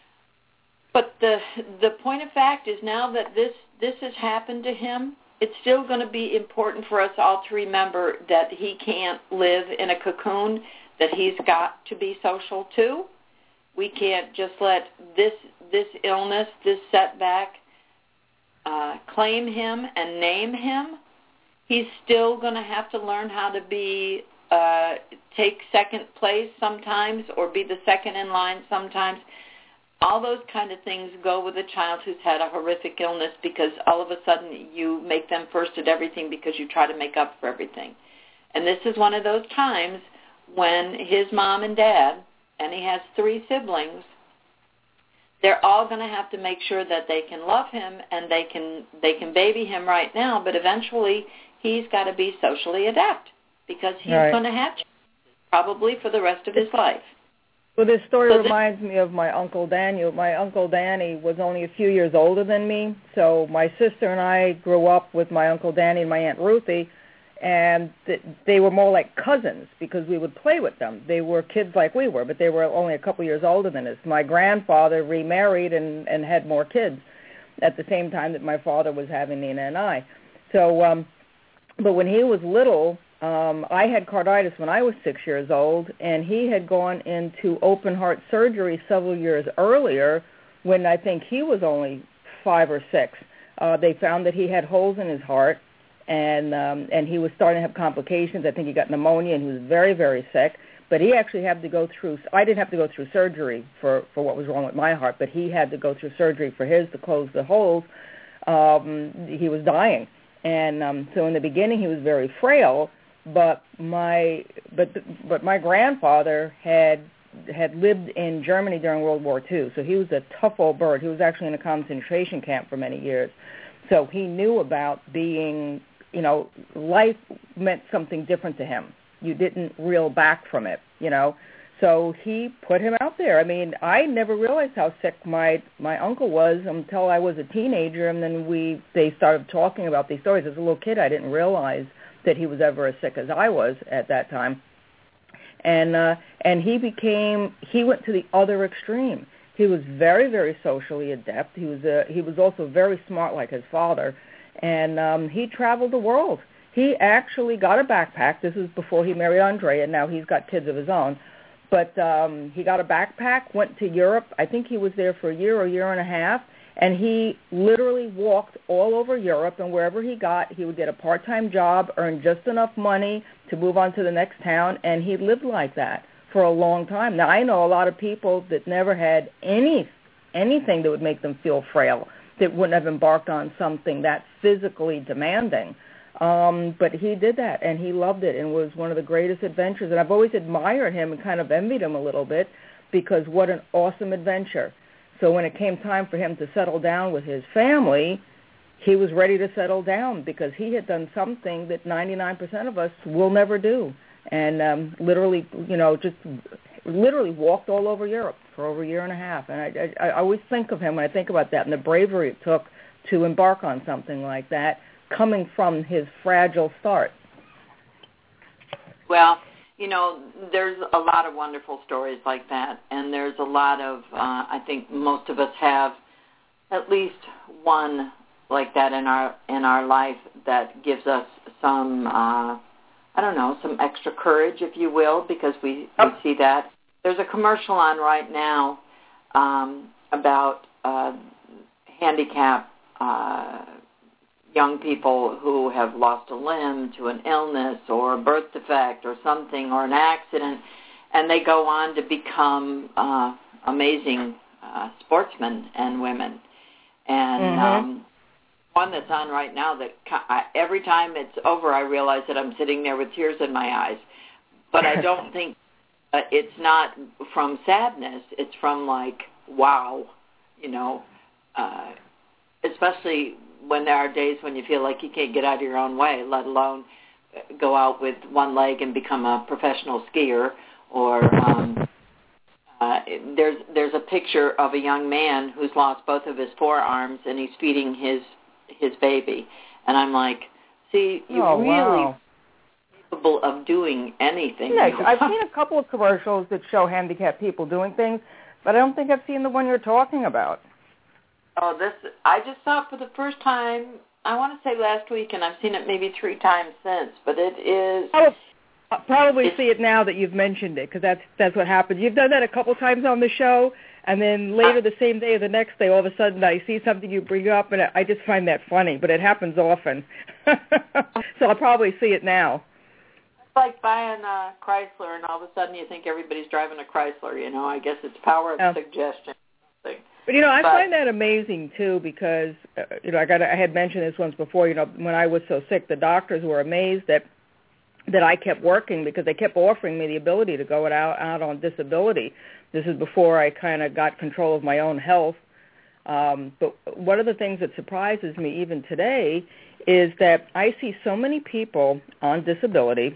But the the point of fact is, now that this, this has happened to him, it's still going to be important for us all to remember that he can't live in a cocoon, that he's got to be social too. We can't just let this this illness, this setback, uh, claim him and name him. He's still going to have to learn how to be, uh, take second place sometimes, or be the second in line sometimes. All those kind of things go with a child who's had a horrific illness, because all of a sudden you make them first at everything because you try to make up for everything. And this is one of those times when his mom and dad, and he has three siblings, they're all going to have to make sure that they can love him and they can they can baby him right now, but eventually he's got to be socially adept, because he's right. going to have challenges probably for the rest of his life. Well, this story so reminds this, me of my Uncle Daniel. My Uncle Danny was only a few years older than me, so my sister and I grew up with my Uncle Danny and my Aunt Ruthie, and th- they were more like cousins because we would play with them. They were kids like we were, but they were only a couple years older than us. My grandfather remarried and, and had more kids at the same time that my father was having Nina and I. So, um, but when he was little, um, I had carditis when I was six years old, and he had gone into open heart surgery several years earlier when I think he was only five or six. Uh, they found that he had holes in his heart, and um, and he was starting to have complications. I think he got pneumonia, and he was very, very sick. But he actually had to go through, I didn't have to go through surgery for, for what was wrong with my heart, but he had to go through surgery for his to close the holes. Um, he was dying. And um, so in the beginning he was very frail, but my but but my grandfather had had lived in Germany during World War Two, so he was a tough old bird. He was actually in a concentration camp for many years. So he knew about being, you know, life meant something different to him. You didn't reel back from it, you know. So he put him out there. I mean, I never realized how sick my my uncle was until I was a teenager, and then we they started talking about these stories. As a little kid, I didn't realize that he was ever as sick as I was at that time. And uh, and he became he went to the other extreme. He was very, very socially adept. He was uh, he was also very smart, like his father, and um, he traveled the world. He actually got a backpack. This is before he married Andrea, and now he's got kids of his own. But um, he got a backpack, went to Europe. I think he was there for a year or a year and a half, and he literally walked all over Europe, and wherever he got, he would get a part-time job, earn just enough money to move on to the next town, and he lived like that for a long time. Now, I know a lot of people that never had any anything that would make them feel frail, that wouldn't have embarked on something that physically demanding. Um, but he did that, and he loved it, and was one of the greatest adventures. And I've always admired him and kind of envied him a little bit, because what an awesome adventure. So when it came time for him to settle down with his family, he was ready to settle down, because he had done something that ninety-nine percent of us will never do. And um, literally, you know, just literally walked all over Europe for over a year and a half. And I, I, I always think of him when I think about that and the bravery it took to embark on something like that, coming from his fragile start. Well, you know, there's a lot of wonderful stories like that, and there's a lot of, uh, I think most of us have at least one like that in our in our life that gives us some, uh, I don't know, some extra courage, if you will, because we, we see that. There's a commercial on right now um, about uh, handicap uh, young people who have lost a limb to an illness or a birth defect or something or an accident, and they go on to become uh, amazing uh, sportsmen and women. And mm-hmm. um, one that's on right now that I, every time it's over, I realize that I'm sitting there with tears in my eyes. But I don't think uh, it's not from sadness. It's from like, wow, you know, uh, especially when there are days when you feel like you can't get out of your own way, let alone go out with one leg and become a professional skier. Or um, uh, there's there's a picture of a young man who's lost both of his forearms, and he's feeding his his baby. And I'm like, see, you're oh, really wow. capable of doing anything. Yeah, I've seen a couple of commercials that show handicapped people doing things, but I don't think I've seen the one you're talking about. Oh, this, I just saw it for the first time, I want to say last week, and I've seen it maybe three times since, but it is... I'll, I'll probably see it now that you've mentioned it, because that's, that's what happens. You've done that a couple times on the show, and then later the same day or the next day, all of a sudden I see something you bring up, and I just find that funny, but it happens often. So I'll probably see it now. It's like buying a Chrysler, and all of a sudden you think everybody's driving a Chrysler, you know. I guess it's power of oh. suggestion. But, you know, I but, find that amazing, too, because, uh, you know, I got I had mentioned this once before, you know, when I was so sick, the doctors were amazed that that I kept working, because they kept offering me the ability to go out, out on disability. This is before I kind of got control of my own health. Um, but one of the things that surprises me even today is that I see so many people on disability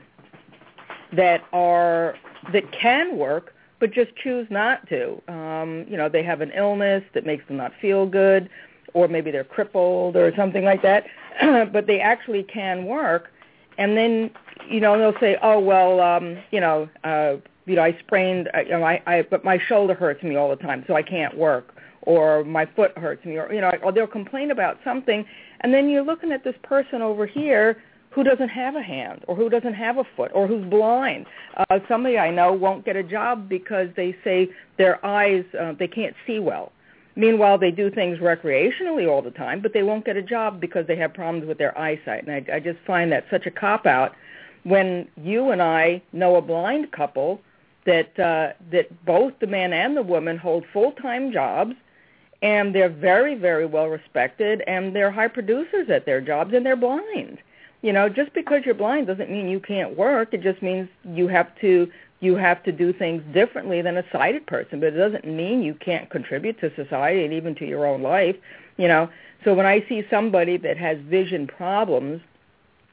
that are that can work, but just choose not to. Um, you know, they have an illness that makes them not feel good, or maybe they're crippled or something like that, but they actually can work. And then, you know, they'll say, oh, well, um, you know, uh, you know, I sprained, uh, you know, I, I, but my shoulder hurts me all the time, so I can't work, or my foot hurts me, or, you know, or they'll complain about something, and then you're looking at this person over here who doesn't have a hand, or who doesn't have a foot, or who's blind. Uh, somebody I know won't get a job because they say their eyes, uh, they can't see well. Meanwhile, they do things recreationally all the time, but they won't get a job because they have problems with their eyesight. And I, I just find that such a cop-out when you and I know a blind couple that uh, that both the man and the woman hold full-time jobs, and they're very, very well respected, and they're high producers at their jobs, and they're blind. You know, just because you're blind doesn't mean you can't work. It just means you have to you have to do things differently than a sighted person. But it doesn't mean you can't contribute to society and even to your own life. You know, so when I see somebody that has vision problems,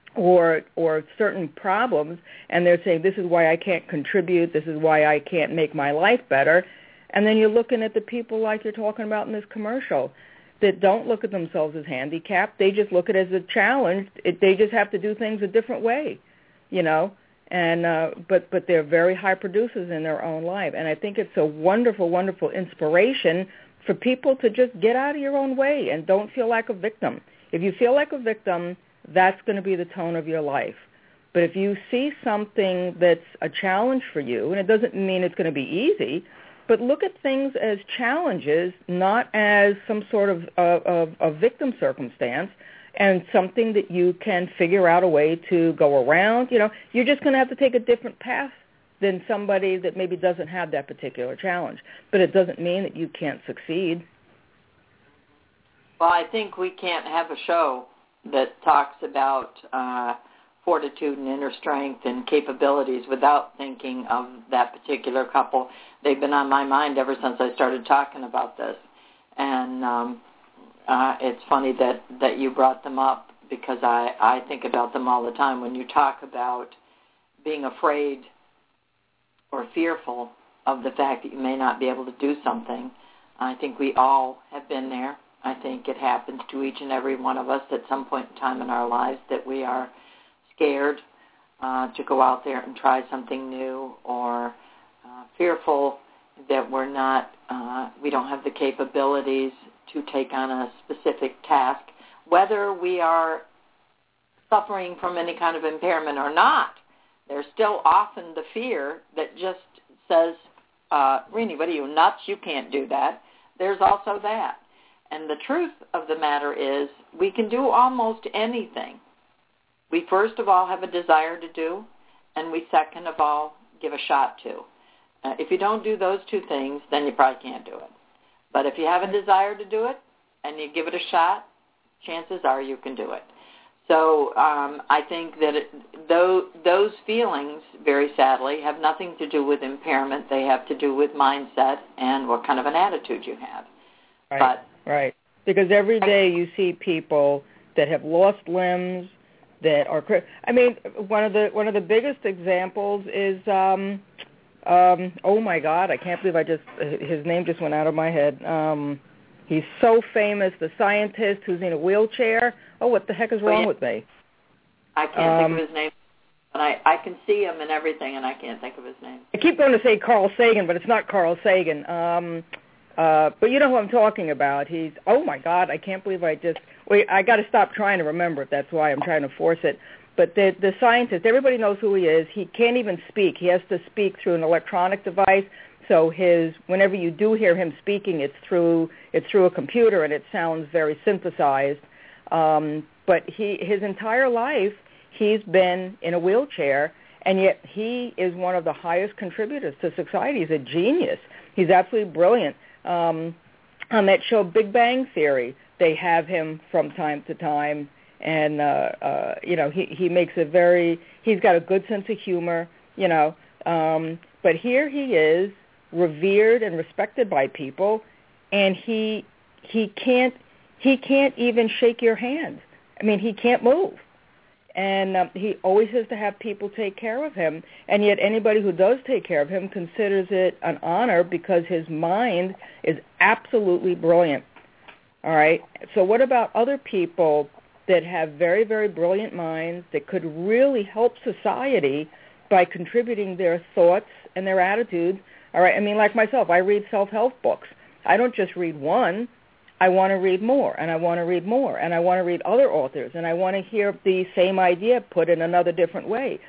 or or certain problems, and they're saying, this is why I can't contribute, this is why I can't make my life better. And then you're looking at the people like you're talking about in this commercial that don't look at themselves as handicapped. They just look at it as a challenge. It, they just have to do things a different way, you know. And uh, but but they're very high producers in their own life. And I think it's a wonderful, wonderful inspiration for people to just get out of your own way and don't feel like a victim. If you feel like a victim, that's going to be the tone of your life. But if you see something that's a challenge for you, and it doesn't mean it's going to be easy, but look at things as challenges, not as some sort of, of, of, of victim circumstance, and something that you can figure out a way to go around. You know, you're just going to have to take a different path than somebody that maybe doesn't have that particular challenge. But it doesn't mean that you can't succeed. Well, I think we can't have a show that talks about uh, fortitude and inner strength and capabilities without thinking of that particular couple. They've been on my mind ever since I started talking about this. And um, uh, it's funny that, that you brought them up, because I, I think about them all the time. When you talk about being afraid or fearful of the fact that you may not be able to do something, I think we all have been there. I think it happens to each and every one of us at some point in time in our lives that we are scared uh, to go out there and try something new, or uh, fearful that we're not, uh, we don't have the capabilities to take on a specific task, whether we are suffering from any kind of impairment or not. There's still often the fear that just says, uh, Rini, what are you, nuts? You can't do that. There's also that. And the truth of the matter is we can do almost anything. We first of all have a desire to do, and we second of all give a shot to. Uh, if you don't do those two things, then you probably can't do it. But if you have a desire to do it and you give it a shot, chances are you can do it. So um, I think that it, those, those feelings, very sadly, have nothing to do with impairment. They have to do with mindset and what kind of an attitude you have. Right. But Right, because every day you see people that have lost limbs, that are. I mean, one of the one of the biggest examples is, um, um, oh my God, I can't believe I just his name just went out of my head. Um, he's so famous, the scientist who's in a wheelchair. Oh, what the heck is wrong with me? I can't um, think of his name, and I I can see him and everything, and I can't think of his name. I keep going to say Carl Sagan, but it's not Carl Sagan. Um, Uh, but you know who I'm talking about. He's, oh, my God, I can't believe I just, wait, I got to stop trying to remember it. That's why I'm trying to force it. But the, the scientist, everybody knows who he is. He can't even speak. He has to speak through an electronic device. So his, whenever you do hear him speaking, it's through it's through a computer, and it sounds very synthesized. Um, but he, his entire life, he's been in a wheelchair, and yet he is one of the highest contributors to society. He's a genius. He's absolutely brilliant. Um, on that show Big Bang Theory, they have him from time to time, and, uh, uh, you know, he, he makes a very, he's got a good sense of humor, you know, um, but here he is, revered and respected by people, and he he can't, he can't even shake your hand. I mean, he can't move. And um, he always has to have people take care of him. And yet anybody who does take care of him considers it an honor because his mind is absolutely brilliant. All right? So what about other people that have very, very brilliant minds that could really help society by contributing their thoughts and their attitudes? All right? I mean, like myself, I read self-help books. I don't just read one. I want to read more, and I want to read more, and I want to read other authors, and I want to hear the same idea put in another different way.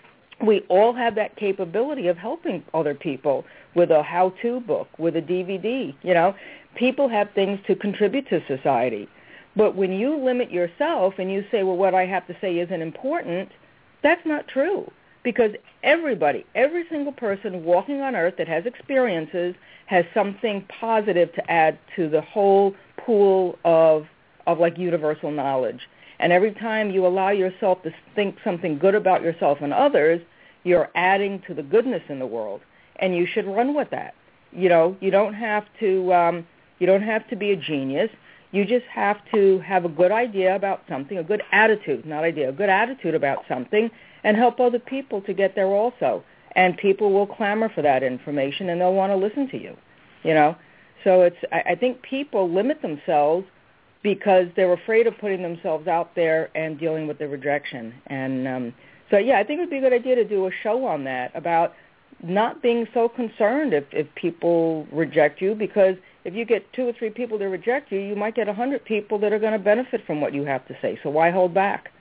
We all have that capability of helping other people with a how-to book, with a D V D. You know, people have things to contribute to society. But when you limit yourself and you say, well, what I have to say isn't important, that's not true. Because everybody, every single person walking on earth that has experiences has something positive to add to the whole pool of, of like universal knowledge. And every time you allow yourself to think something good about yourself and others, you're adding to the goodness in the world. And you should run with that. You know, you don't have to, um, you don't have to be a genius. You just have to have a good idea about something, a good attitude, not idea, a good attitude about something, and help other people to get there also. And people will clamor for that information, and they'll want to listen to you, you know. So it's I, I think people limit themselves because they're afraid of putting themselves out there and dealing with the rejection. And um, so, yeah, I think it would be a good idea to do a show on that about not being so concerned if, if people reject you, because if you get two or three people that reject you, you might get a hundred people that are going to benefit from what you have to say. So why hold back?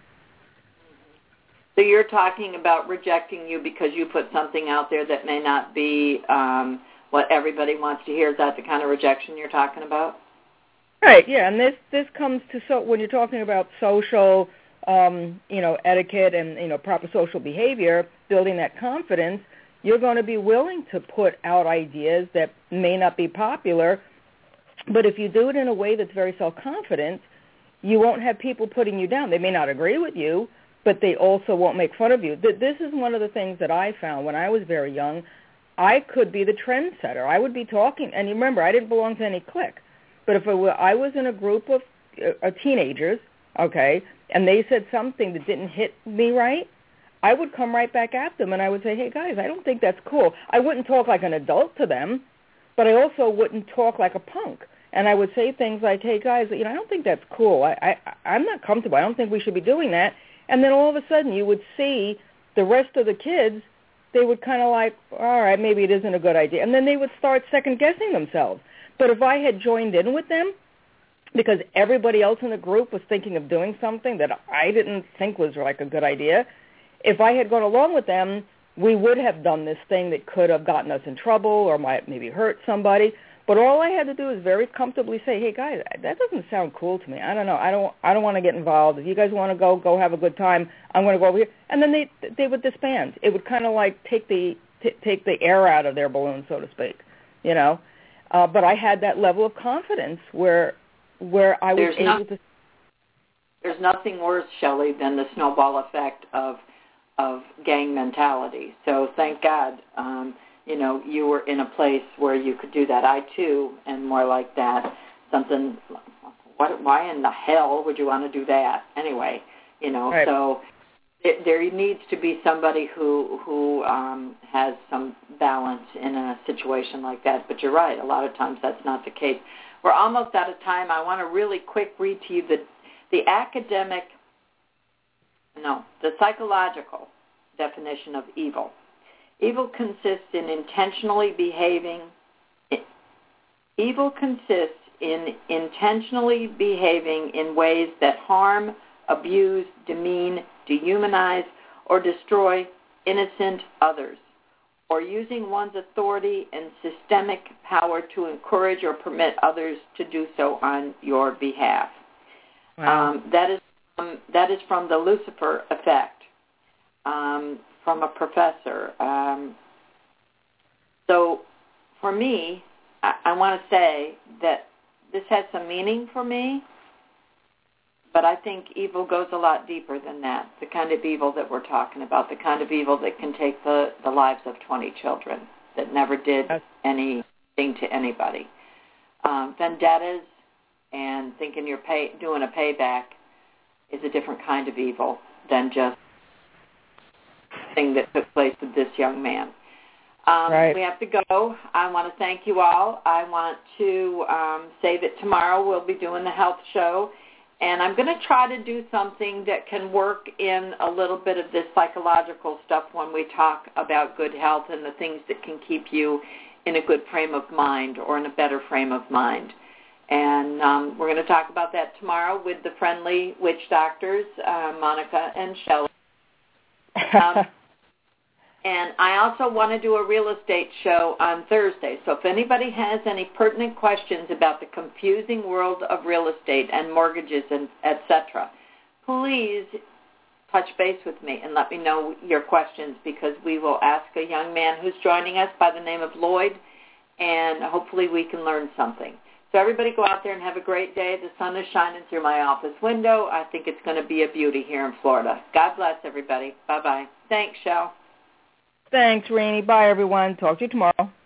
So you're talking about rejecting you because you put something out there that may not be um, what everybody wants to hear. Is that the kind of rejection you're talking about? Right, yeah, and this this comes to, so when you're talking about social, um, you know, etiquette and, you know, proper social behavior, building that confidence, you're going to be willing to put out ideas that may not be popular, but if you do it in a way that's very self-confident, you won't have people putting you down. They may not agree with you, but they also won't make fun of you. This is one of the things that I found when I was very young. I could be the trendsetter. I would be talking, and you remember, I didn't belong to any clique. But if it were, I was in a group of uh, teenagers, okay, and they said something that didn't hit me right, I would come right back at them, and I would say, hey, guys, I don't think that's cool. I wouldn't talk like an adult to them, but I also wouldn't talk like a punk. And I would say things like, hey, guys, you know, I don't think that's cool. I, I, I'm not comfortable. I don't think we should be doing that. And then all of a sudden you would see the rest of the kids, they would kind of like, all right, maybe it isn't a good idea. And then they would start second-guessing themselves. But if I had joined in with them, because everybody else in the group was thinking of doing something that I didn't think was like a good idea, if I had gone along with them, we would have done this thing that could have gotten us in trouble or might maybe hurt somebody. But all I had to do is very comfortably say, hey, guys, that doesn't sound cool to me. I don't know. I don't I don't want to get involved. If you guys want to go, go have a good time. I'm going to go over here. And then they they would disband. It would kind of like take the t- take the air out of their balloon, so to speak, you know. Uh, but I had that level of confidence where where I was there's able no, to. There's nothing worse, Shelley, than the snowball effect of of gang mentality. So thank God, um, you know, you were in a place where you could do that. I too am more like that. Something. What? Why in the hell would you want to do that anyway? You know. Right. So it, there needs to be somebody who who um, has some balance in a situation like that. But you're right. A lot of times that's not the case. We're almost out of time. I want to really quick read to you the the academic, no, the psychological definition of evil. Evil consists in intentionally behaving. Evil consists in intentionally behaving in ways that harm, abuse, demean, dehumanize, or destroy innocent others, or using one's authority and systemic power to encourage or permit others to do so on your behalf. Wow. Um, that is um, that is from the Lucifer effect, um, from a professor. Um, so for me, I, I want to say that this has some meaning for me, but I think evil goes a lot deeper than that, the kind of evil that we're talking about, the kind of evil that can take the, the lives of twenty children that never did anything to anybody. Um, vendettas and thinking you're pay, doing a payback is a different kind of evil than just the thing that took place with this young man. Um, right. We have to go. I want to thank you all. I want to um, say that tomorrow we'll be doing the health show, and I'm going to try to do something that can work in a little bit of this psychological stuff when we talk about good health and the things that can keep you in a good frame of mind or in a better frame of mind. And um, we're going to talk about that tomorrow with the friendly witch doctors, uh, Monica and Shelley. Um, and I also want to do a real estate show on Thursday. So if anybody has any pertinent questions about the confusing world of real estate and mortgages and et cetera, please touch base with me and let me know your questions, because we will ask a young man who's joining us by the name of Lloyd, and hopefully we can learn something. So everybody go out there and have a great day. The sun is shining through my office window. I think it's going to be a beauty here in Florida. God bless everybody. Bye-bye. Thanks, Shell. Thanks, Rainey. Bye, everyone. Talk to you tomorrow.